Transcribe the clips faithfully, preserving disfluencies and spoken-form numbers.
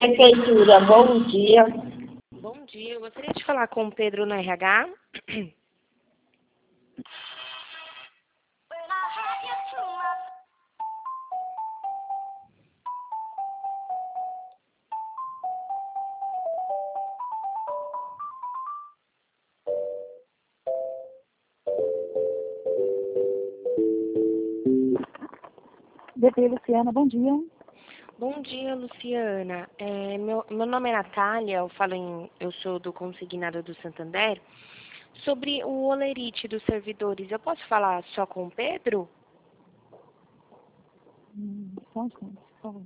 Prefeitura, bom dia. Bom dia, eu gostaria de falar com o Pedro no R H. B P Luciana, bom dia. Bom dia, Luciana. É, meu, meu nome é Natália, eu, falo em, eu sou do Consignado do Santander. Sobre o olerite dos servidores, eu posso falar só com o Pedro? Hum, só um instante, por favor.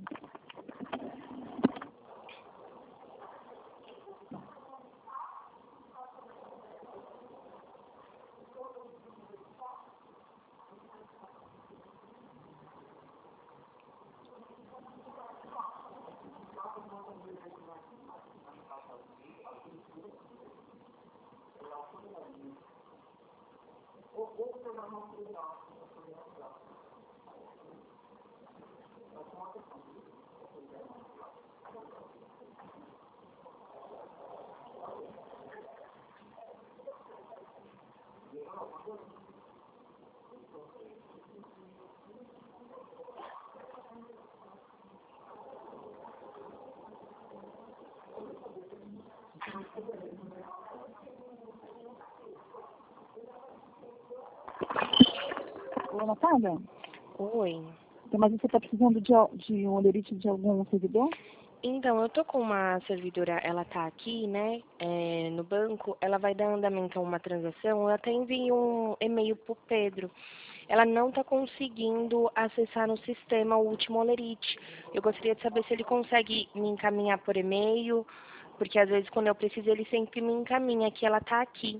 Oi, Natália? Oi. Então, mas você está precisando de, al- de um olerite de algum servidor? Então, eu tô com uma servidora, ela tá aqui, né, é, no banco, ela vai dar andamento a uma transação, eu até enviei um e-mail pro Pedro. Ela não está conseguindo acessar no sistema o último olerite. Eu gostaria de saber se ele consegue me encaminhar por e-mail, porque às vezes quando eu preciso ele sempre me encaminha, que ela está aqui.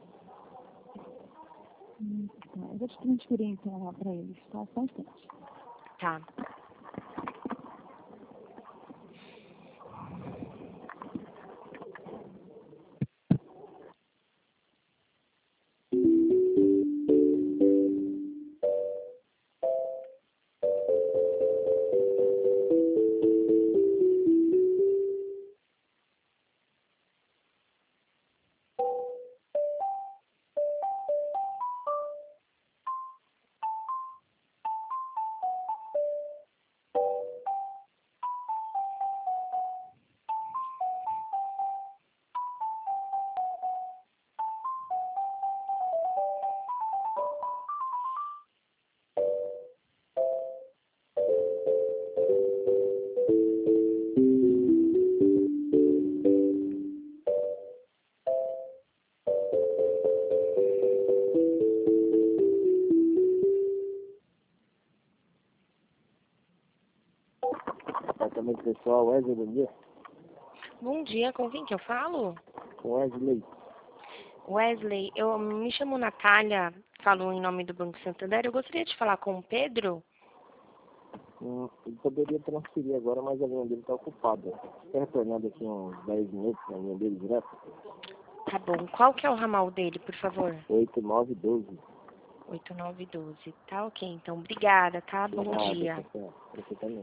Hum, tá. Eu vou te transferir então lá para eles, tá? Só um instante. Tá. Departamento pessoal, Wesley, bom dia. Bom dia, com quem que eu falo? Wesley, Wesley, eu me chamo Natália, falo em nome do Banco Santander. Eu gostaria de falar com o Pedro. hum, ele poderia transferir agora, mas a linha dele está ocupada. Está retornando aqui uns dez minutos na linha dele direto. Tá bom. Qual que é o ramal dele, por favor? oito nove um dois. oito nove um dois. Tá ok, então obrigada, tá? Bom Nada, dia. tá certo. Você também.